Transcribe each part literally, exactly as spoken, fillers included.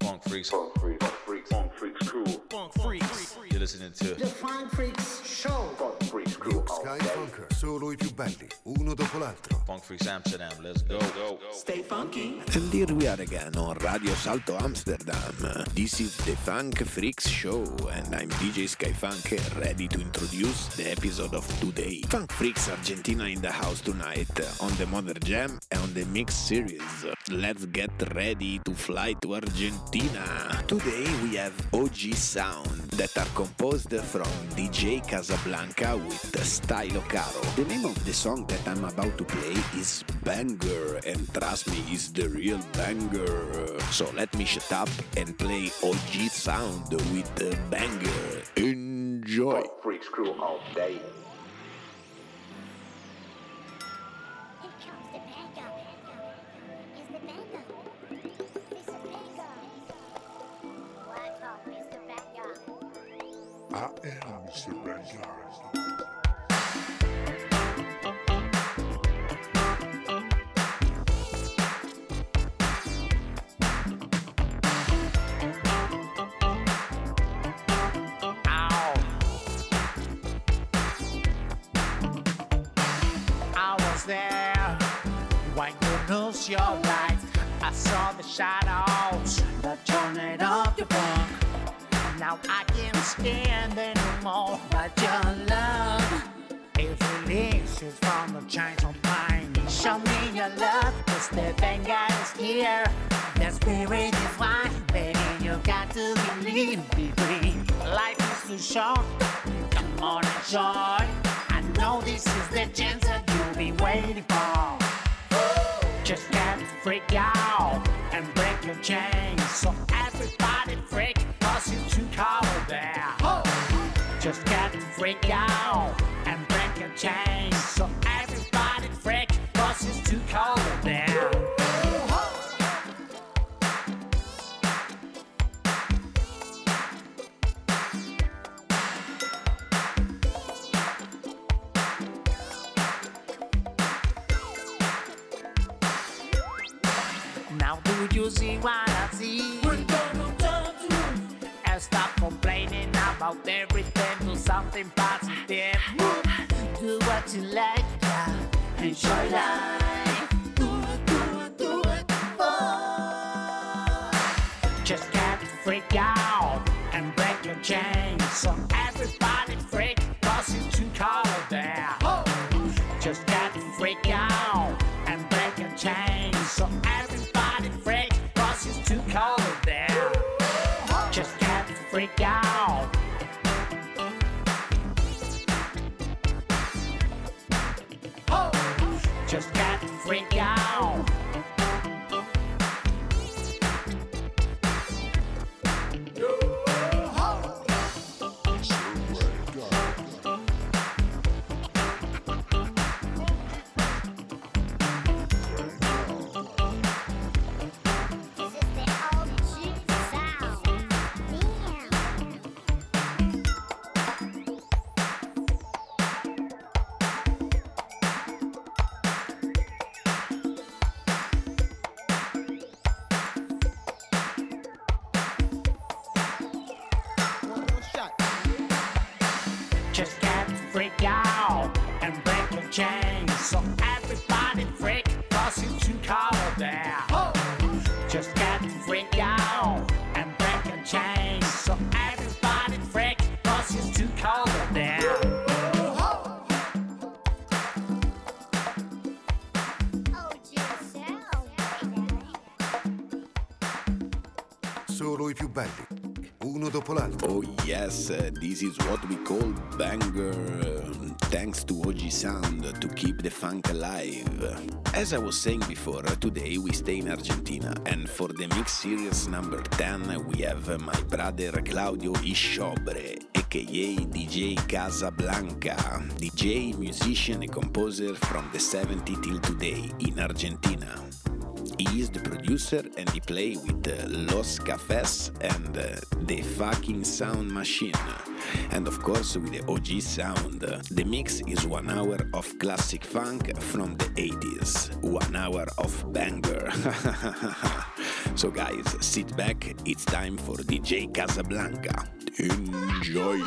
Funk Freaks. Funk Freaks. Funk Freaks. Funk Freaks Crew. Funk Freaks. You're listening to The Funk Freaks Show. Funk Freaks Crew. Sky Funker, solo i più belli, uno dopo l'altro. Funk Freaks Amsterdam. Let's go. go, go. Stay funky. And here we are again on Radio Salto Amsterdam. This is the Funk Freaks Show, and I'm D J Sky Funk, ready to introduce the episode of today. Funk Freaks Argentina in the house tonight, on the Modern Jam and on the Mix series. Let's get ready to fly to Argentina. Today we have O G Sound that are composed from D J Casablanca with Stylo Caro. The name of the song that I'm about to play is Banger, and trust me, it's the real banger. So let me shut up and play O G Sound with the Banger. Enjoy. Funk Freaks Crew all day. I am Mister Banger. Your lights, I saw the shadows that turned off your funk. Now I can't stand anymore, but your love is releases from the chains of mine. Show me your love, cause the banger is here. The spirit is wide, baby, you got to believe, be free. Life is too short, come on, enjoy. I know this is the chance that you've been waiting for. Just get freak out and break your chains. So everybody freak, cause it's too cold there. Just get freak out and break your chains. So everybody freak, cause it's too cold there. Now do you see what I see? We're gonna turn to and stop complaining about everything. Do something positive. Do what you like, yeah. Enjoy life. Do it, do it, do it. Oh. Just get freak out and break your chains. So everybody freak, cause it's too cold there. Oh. Just get freak out and break your chains. So everybody freak, cause it's too cold there. Just get freak out. Just get freak out. Just get freak out and break your chains. So everybody freak, cause it's too cold there. Just get freak out and break your chains. So everybody freak, cause it's too cold there. Solo i più belli, uno dopo l'altro. Oh yes, uh, this is what we call banger. Um, thanks to O G Sound to keep the funk alive. As I was saying before, uh, today we stay in Argentina, and for the Mix Series number ten we have uh, my brother Claudio Isciobre, aka D J Casablanca, D J, musician and composer from the seventies till today in Argentina. He is the producer and he play with uh, Los Cafés and uh, the fucking sound machine. And of course with the O G Sound. The mix is one hour of classic funk from the eighties. One hour of banger. So guys, sit back, it's time for D J Casablanca. Enjoy!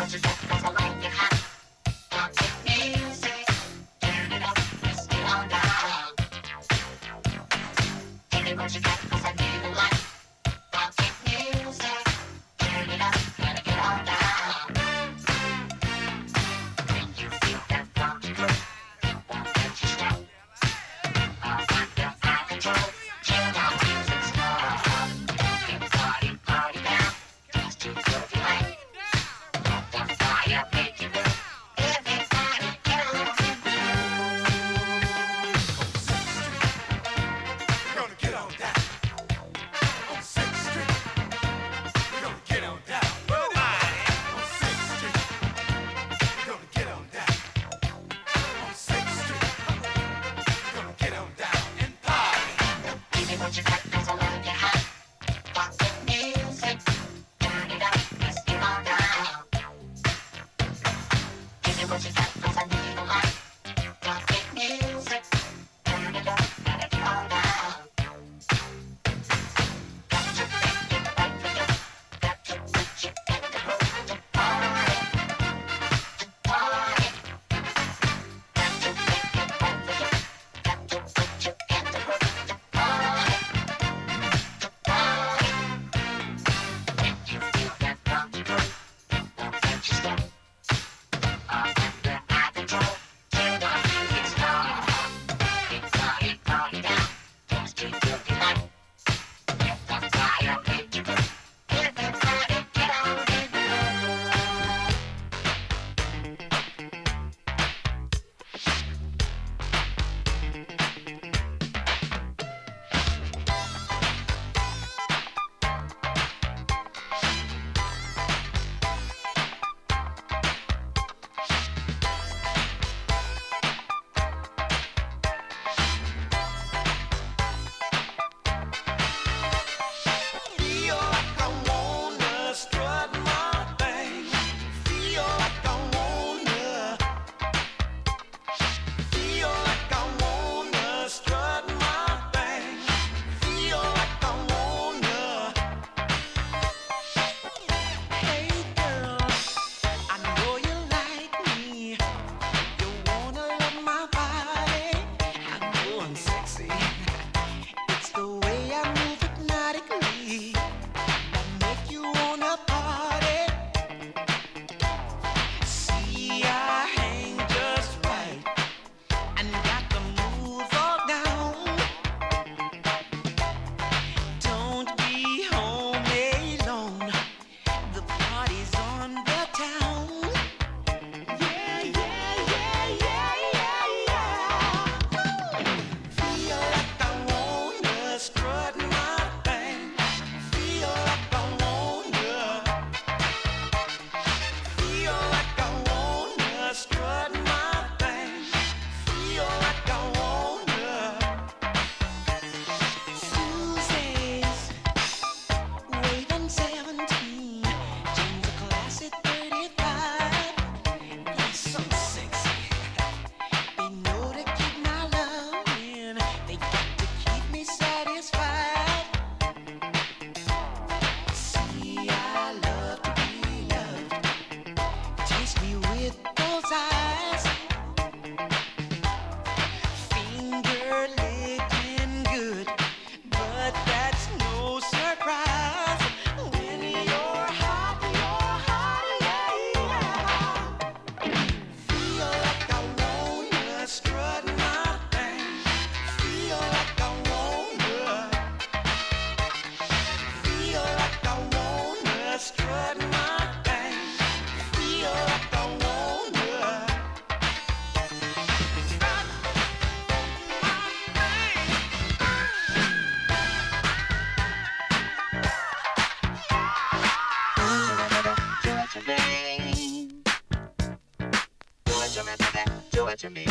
to me.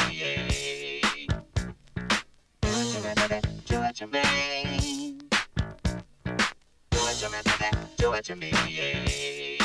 Do it to me, baby. Do it to me. Do it to me, baby. Do it to me.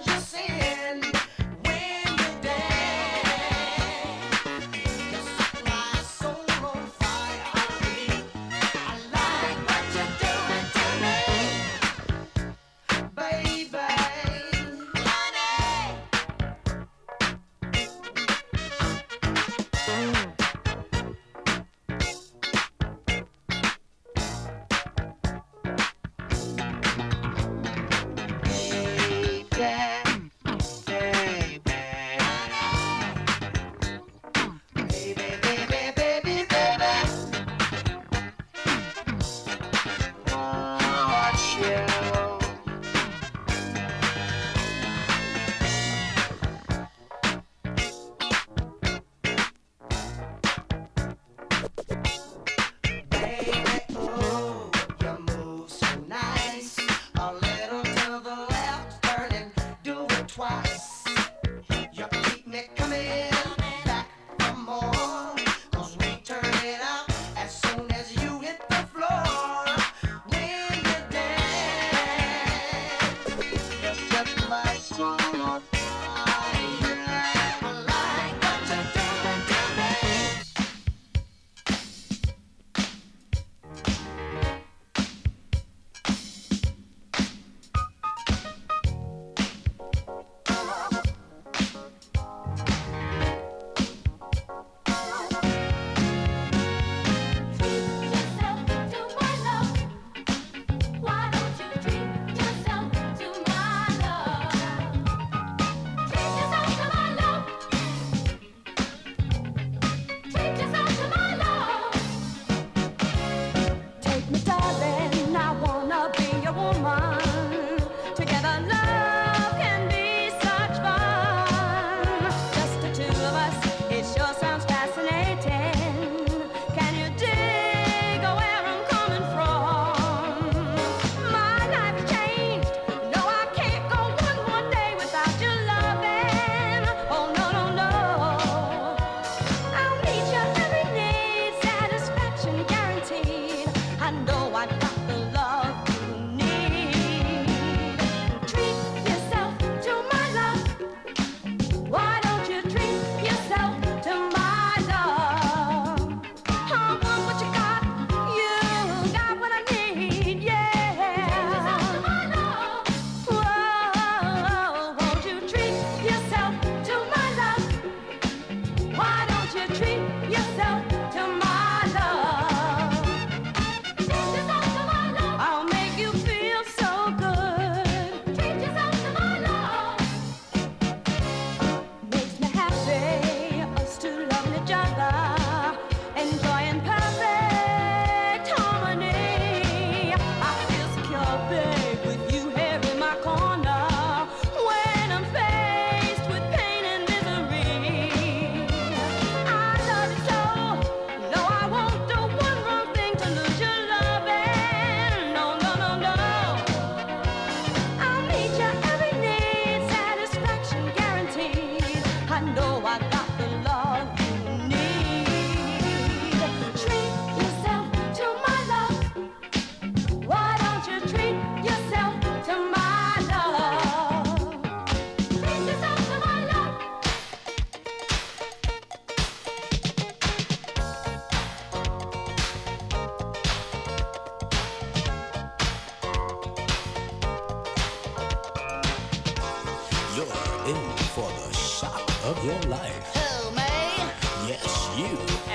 of your life. Who, me? Yes, you.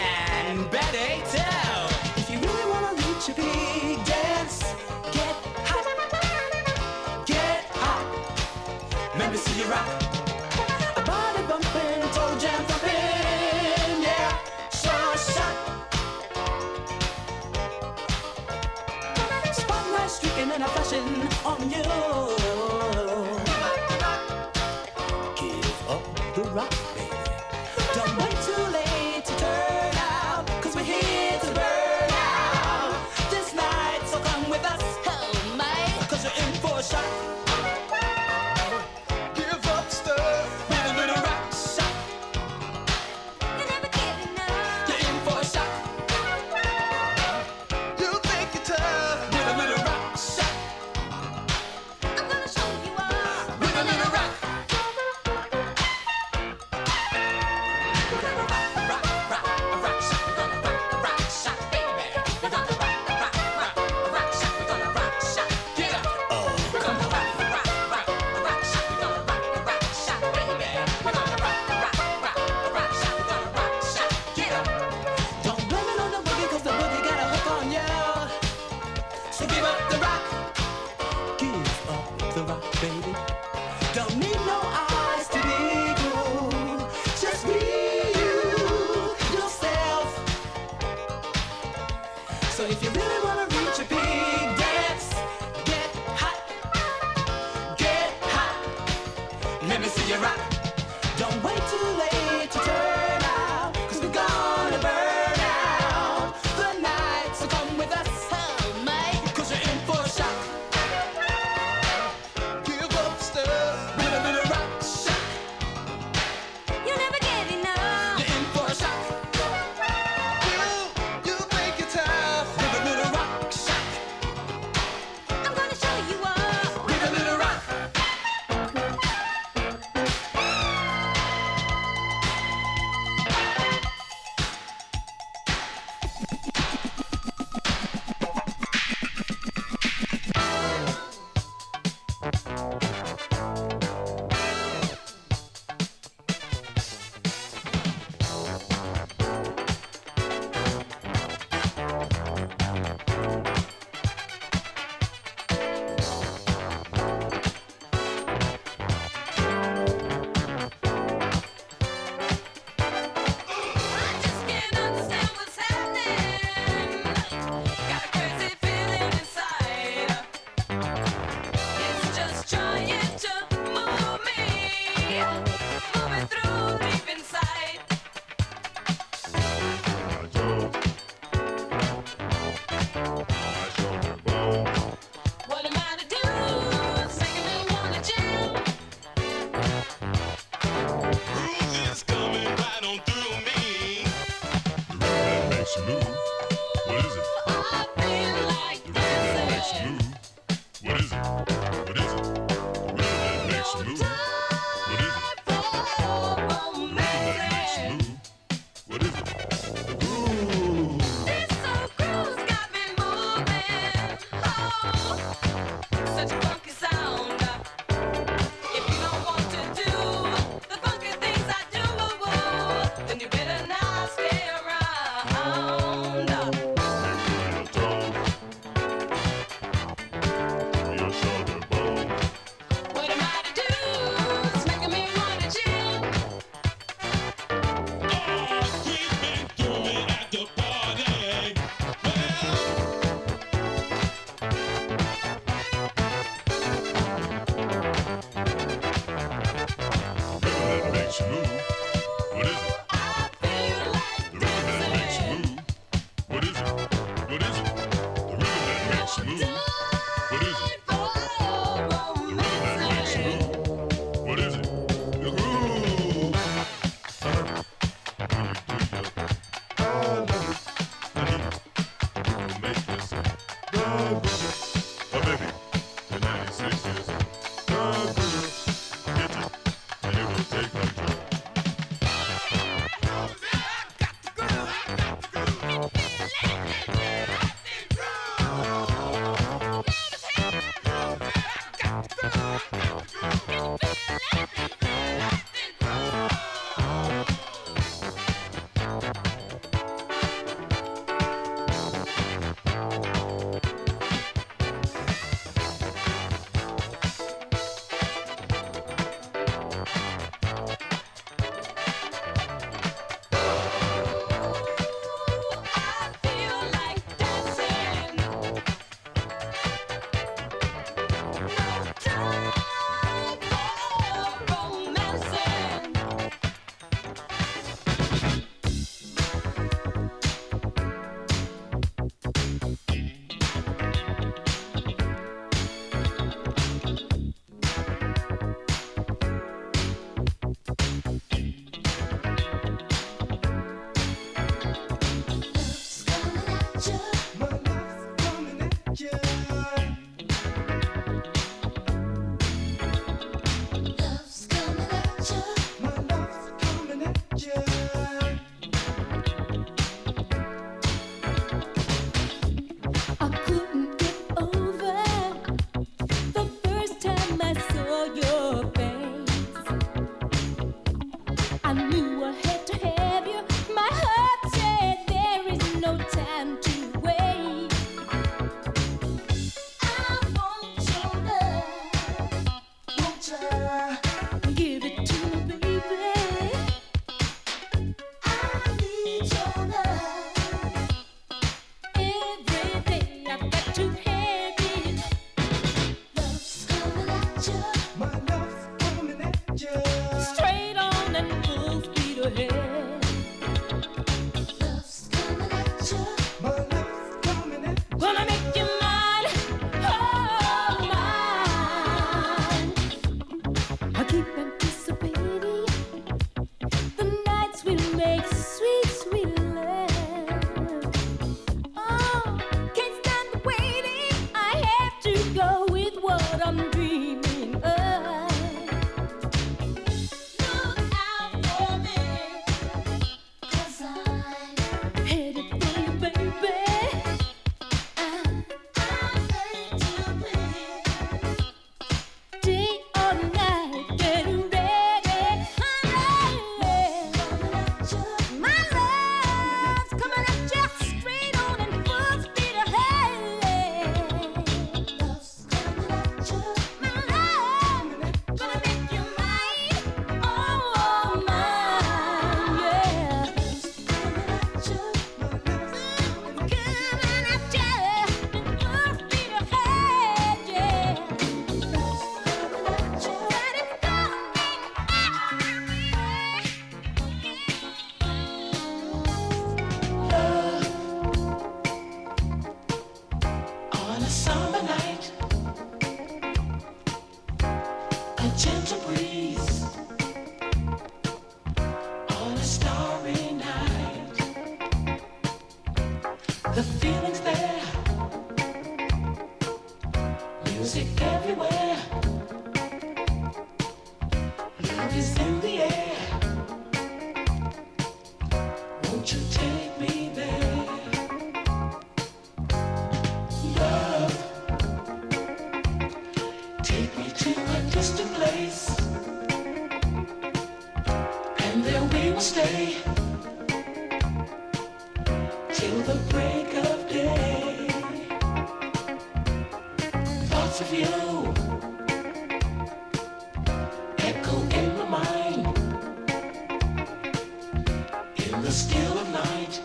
And Betty, too. If you really want to reach a big dance, get hot. Get hot. Let me see you rock. A body bumping, toe jam thumping, yeah. Shot, shot. Spotlight streaking and a flashing on you. Give up the rock, baby. Don't wait too late to turn out, 'cause we're here to burn out this night, so come with us. Who, me? 'Cause you're in for a shot. Give up stuff with a little rock shot. You never give enough. You're in for a shot. You think you're tough with a little rock shot. you rock. Don't wait too late to turn out, cause we're gonna burn out the night. So come with us, oh, mate, cause you're in for a shock. Give up stuff, give a little rock shock. You'll never get enough. You're in for a shock. You, you make it tough. Give a little rock shock. I'm gonna show you up. Give a little rock. I just can't understand what's happening. Got a crazy feeling inside. It's just trying to move me, moving through deep inside. What am I to do? It's making me wanna jam. Groove is coming right on through me. The rhythm that makes you move. What is it? I feel like The rhythm that makes you dancing. move. What is it? What is it? The rhythm that makes you move. What is it? The rhythm that makes you move. What is it? The groove. This soul groove's got me moving. Oh, such a funky sound. If you don't want to do the funky things I do, then you better not stay around. Your toe. Your shoulder bone. What am I to do? It's making me wanna jam. Oh, we've been doing it at the party. Well, the rhythm that makes you move. What is it? I feel like The rhythm that makes you dancing. move. What is it? What is it? The rhythm that makes you move. What is it? The rhythm that makes you move. What is it? The groove. Make this the groove. Oh, baby, the ninety-six is the groove. Get it, and it will take control. I feel like dancing. No time for romancing. My love's coming at you. My love's coming at you. I couldn't get over the first time I saw your face. I knew I had to have you. My heart said there is no time to wait. I want your love. Won't ya? Give it to me, baby. I need your love. Every day I've got to have it. Love's coming at you. My love's coming at you. stay till the break of day. Thoughts of you echo in my mind in the still of night,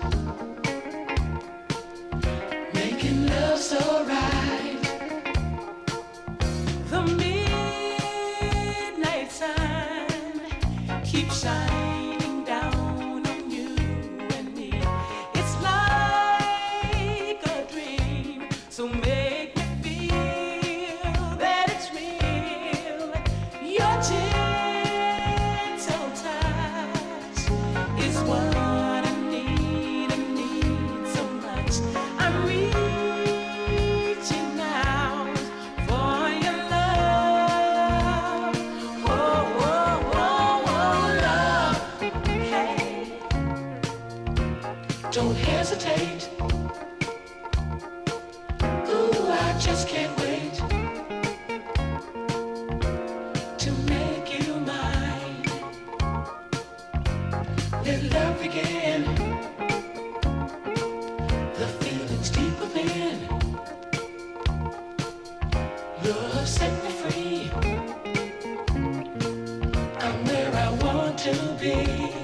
making love so right. The midnight sun keeps shining down on you and me. It's like a dream, so make me feel that it's real. Your gentle touch is what I need, I need so much. I'm reaching out for your love. Oh, oh, oh, oh, love. Hey, don't hesitate. Ooh, I just can't wait to make you mine. Let love begin. The feelings deep within. Love set me free. I'm where I want to be.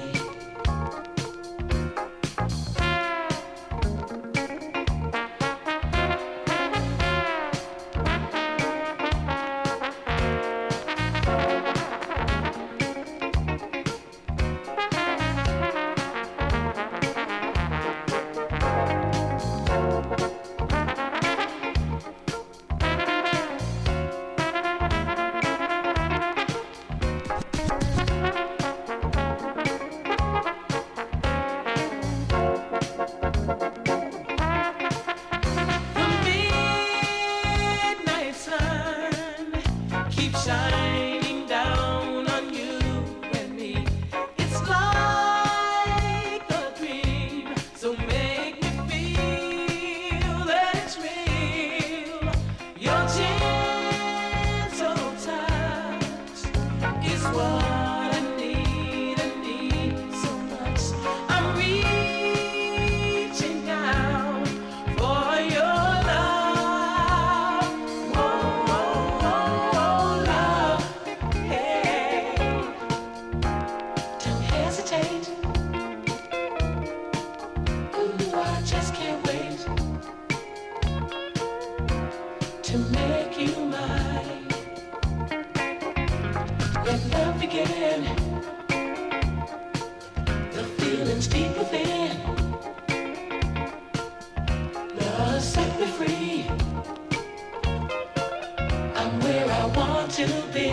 The midnight sun keeps shining down on you and me. It's like a dream, so make me feel that it's real. Your gentle touch is what I need, I need so much. I'm reaching out for your love. Whoa, whoa, whoa, whoa, love. Hey, don't hesitate. Ooh, I just can't wait to make you mine. Let love begin. The feelings deep within. Love set me free. I'm where I want to be.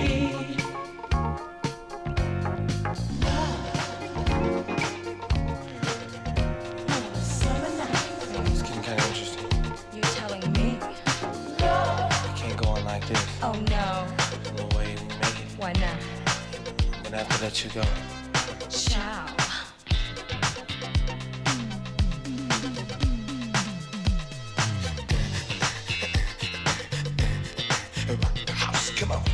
Summer night. It's getting kind of interesting. You telling me? We can't go on like this. Oh no. No way we make it. Why not? I'm gonna have to let you go. Ciao. Rock the house, come on.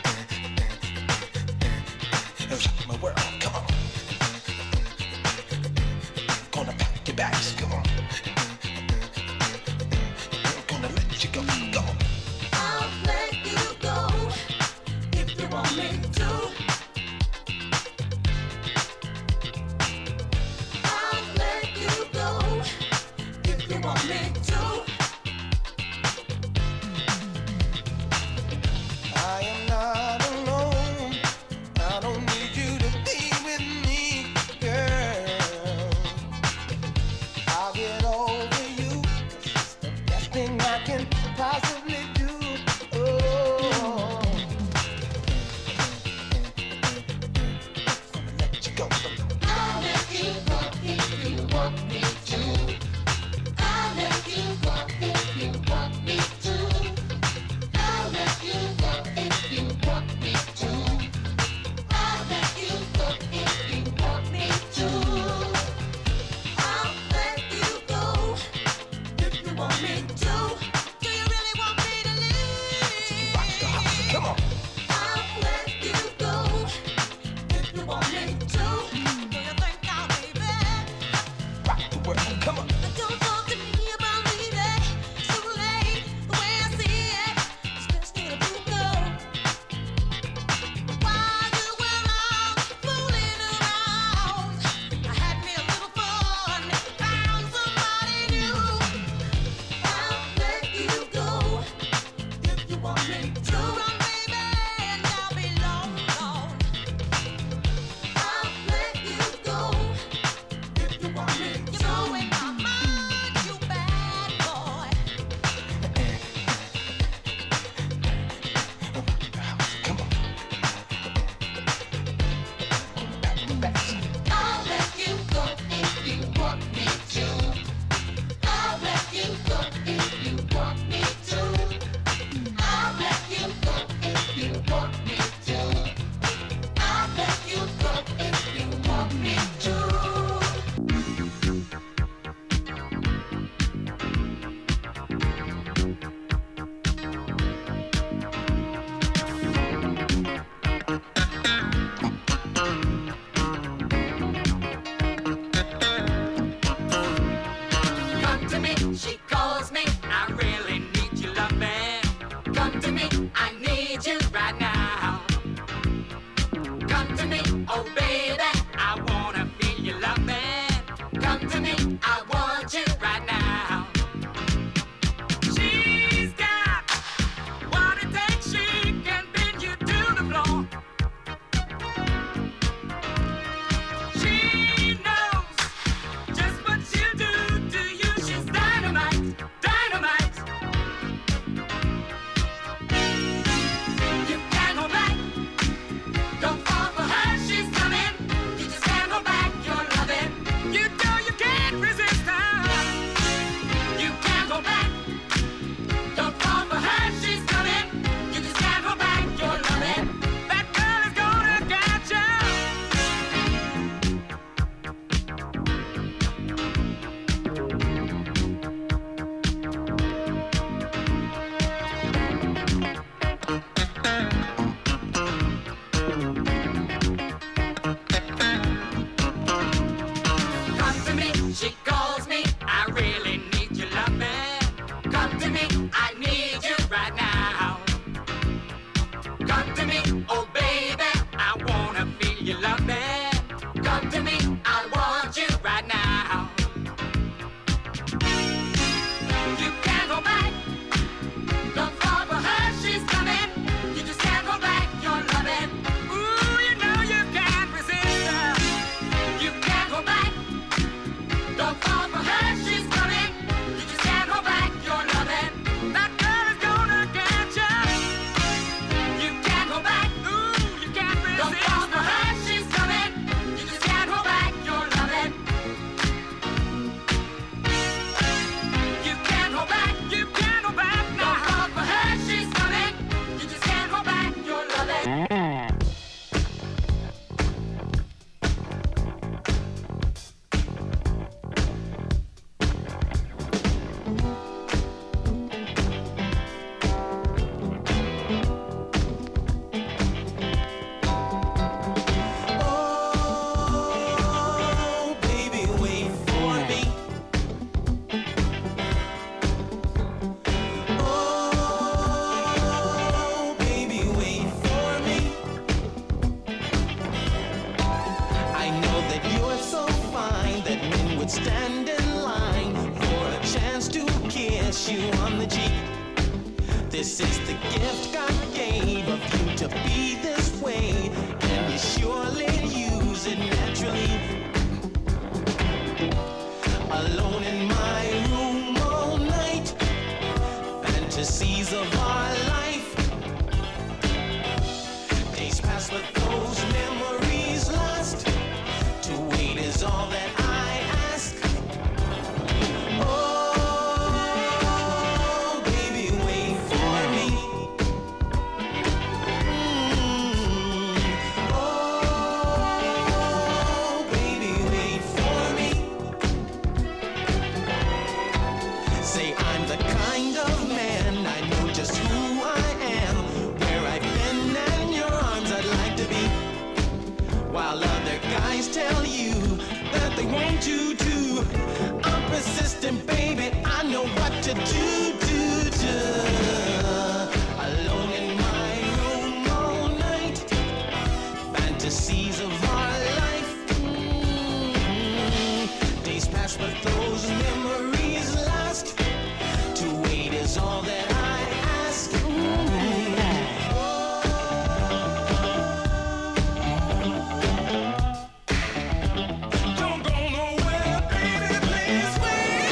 Rock my world, come on. Gonna pack your bags, come on. Gonna let you go, go. I'll let you go if you want me to. I'll let you go if you want me to. I am not alone. I don't need you to be oh baby, I wanna feel your loving. Come to me, I want you right now. She's got what it takes, she can bend you to the floor. She knows just what she'll do to you. She's dynamite, dynamite. You can't go back. Don't fall for her, she's coming. You just can't go back, you're loving. You know you can't resist her. You can't go back. Don't fall for her, she's coming. You just can't go back, you're loving. That girl is gonna get you. Come to me, she calls me. I really need your loving. Come to me, I need you right now. Come to me, oh baby, I wanna feel your loving. Come to me, I want you right now. You can't go back. Don't fall for her, she's coming. You just can't go back, you're loving. Ooh, you know you can't resist her. You can't go back. Don't fall for her, she's coming. You just can't go back, you're loving. That girl is gonna get you. You can't go back. Ooh, you can't resist. Don't fall for her, she's coming. You just can't go back, you're loving. You can't go back. You can't go back now. Don't fall for her, she's coming. You just can't go back, you're loving. Oh, baby, wait for me. Oh, baby, wait for me. I know that you're so fine that men would stand in line for a chance to kiss you on the cheek. This is the gift God gave of you to be this way, and you surely use it naturally. Alone in my room all night, fantasies of our life. Days pass with those memories lost. To wait is all that I ask. Oh, baby, wait for me. Mm. Oh, baby, wait for me. Say I'm the kind of man, I know just who I am, where I've been and your arms I'd like to be. While other guys tell you that they want you to, I'm persistent, baby, I know what to do, do, do. Alone in my room all night, fantasies of our life. Mm. Days pass with those memories lost. To wait is all that I ask. Don't go nowhere, baby, please wait.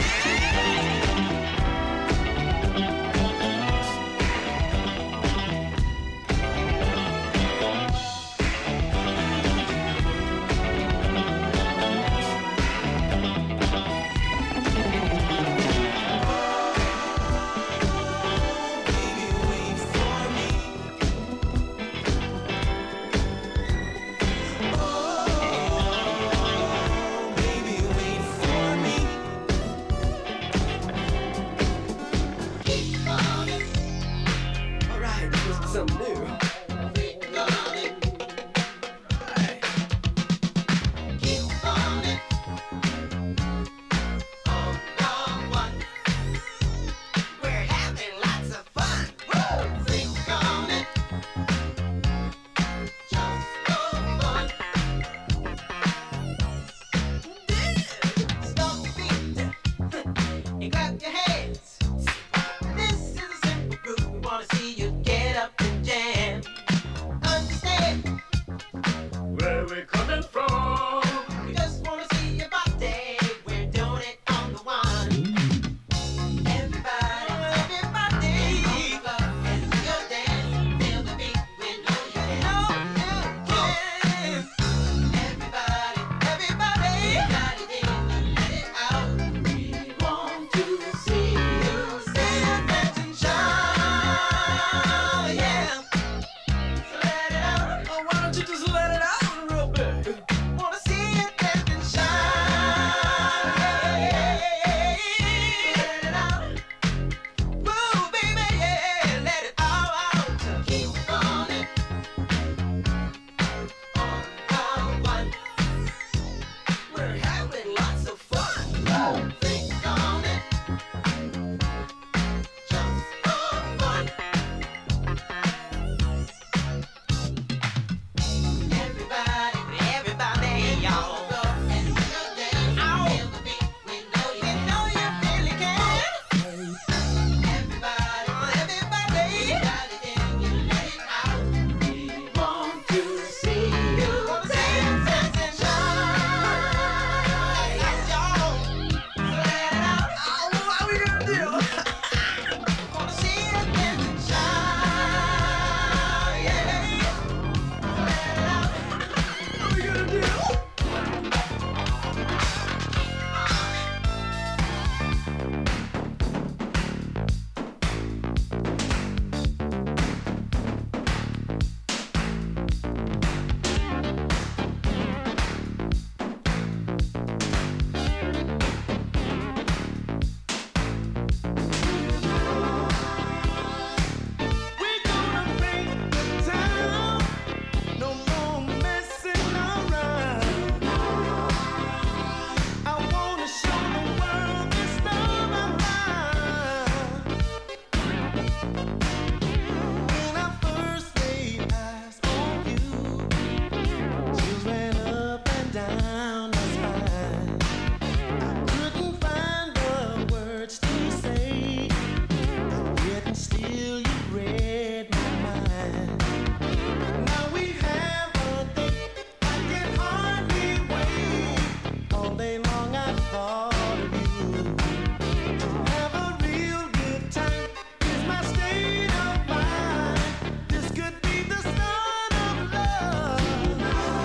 day long I thought of you. To have a real good time is my state of mind. This could be the start of love.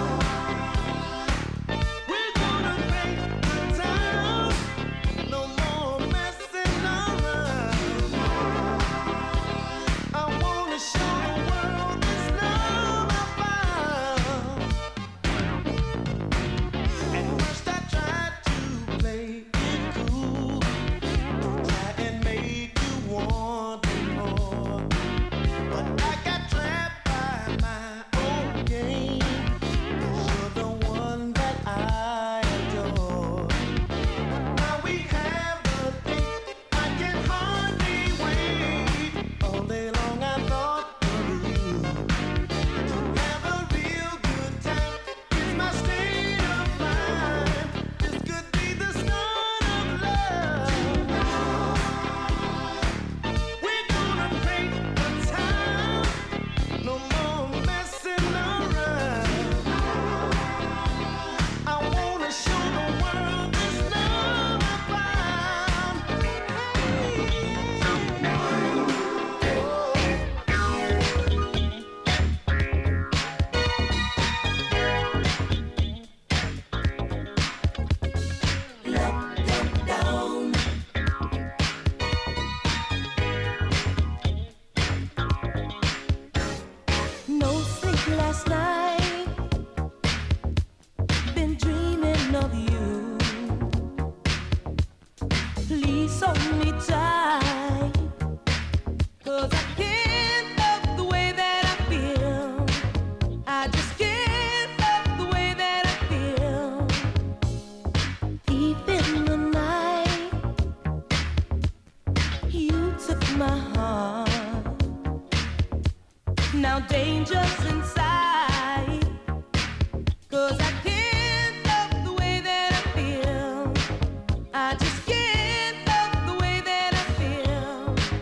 We're gonna make the time. No more messing around. I wanna show the world this love I found. At first I tried to play it cool, try and make you want more, but I got trapped by my own game. 'Cause you're the one that I adore. Now we have the thing I can hardly wait. All day long I thought of you. To have a real good time is my state of mind. This could be the start of love. We're gonna break the time. No more messing around. I wanna show the world this love I found. No sleep last night. Been dreaming of you. Please hold me tight. 'Cause I can't help the way that I feel. I just can't help the way that I feel. Deep in the night, you took my heart. Now danger's inside. 'Cause I can't help the way that I feel. I just can't help the way that I feel.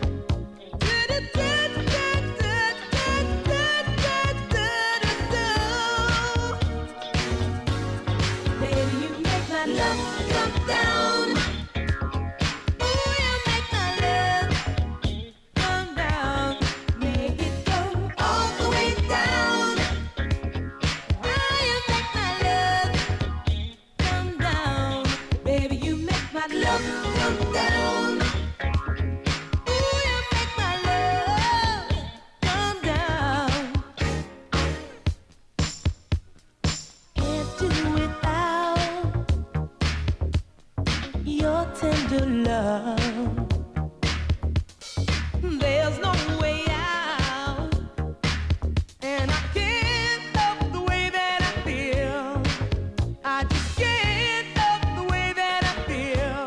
Baby, you make my love come down. Ooh, you make my love come down. Make it go all the way down. Ah, you make my love come down. Baby, you make my love come down. Ooh, you make my love come down. Can't do without your tender love. There's no way out, and I can't help the way that I feel. I just can't help the way that I feel.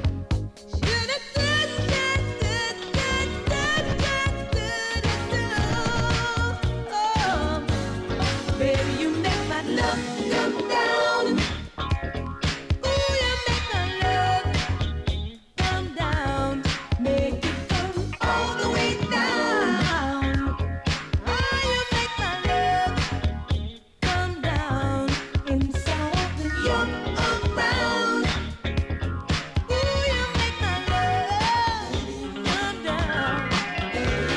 Oh, baby, you make my love come down. Ooh, you make my love come down. Make it come all the way down. Ah, you make my love come down. Inside when you're around. Ooh, you make my love come down.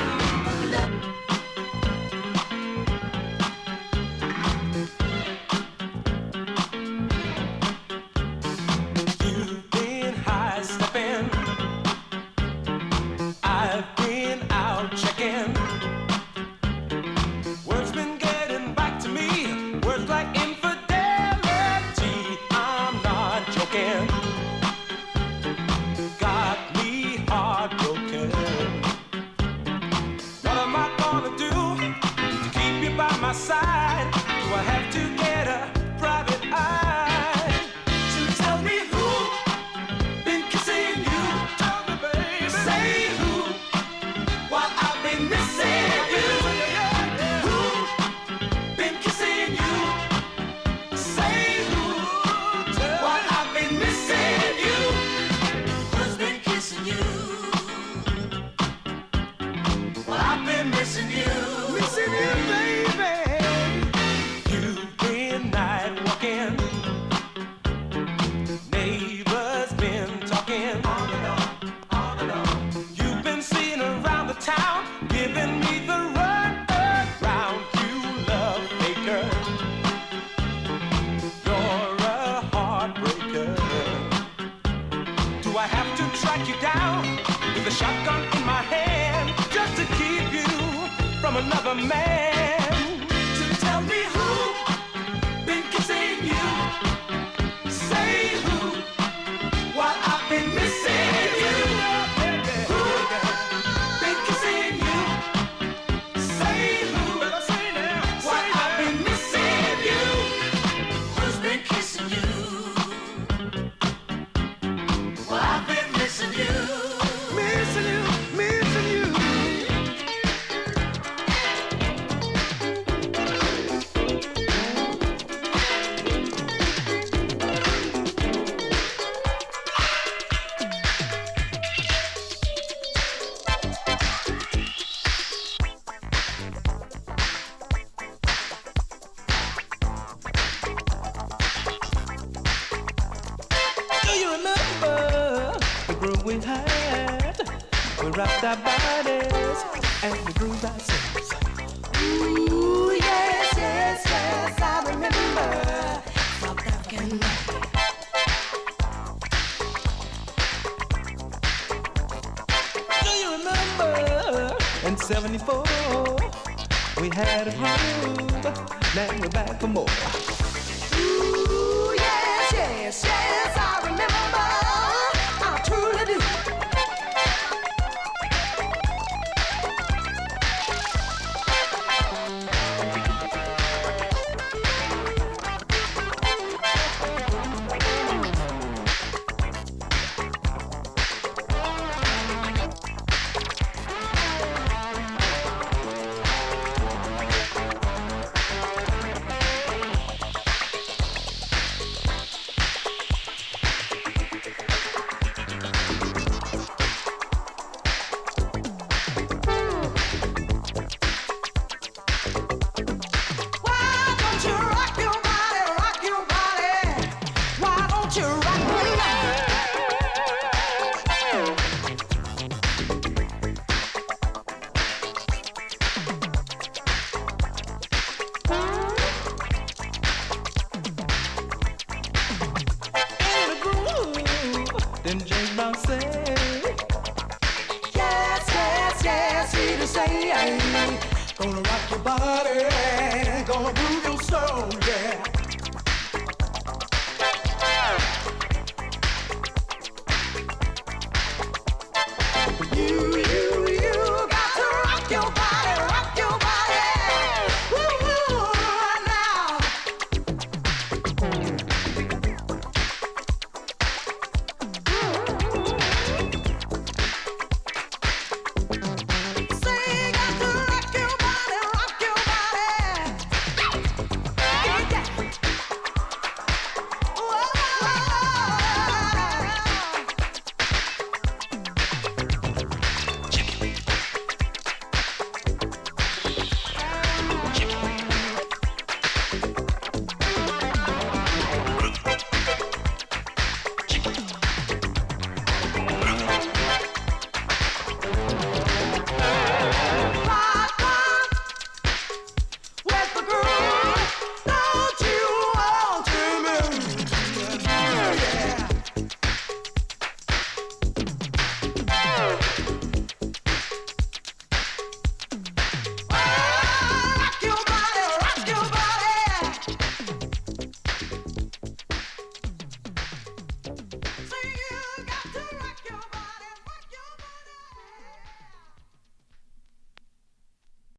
Love. track you down with a shotgun in my hand, just to keep you from another man. To tell me who been kissing you, say who, while I've been missing you. Who been kissing you, say who, while I've been missing you. Who's been kissing you? Well, I've been missing you, missing you, missing you. Do you remember the groove we had? We rocked our bodies and we grooved ourselves. Ooh, yes, yes, yes, I remember South African night. Do you remember in seventy-four we had a groove, now we're back for more. Ooh, yes, yes, yes, I remember, I truly do. Why don't you rock your body, rock your body? Why don't you rock your body? In a groove, then James Brown say, yes, yes, yes, he to say, gonna rock your body, gonna move your soul, yeah.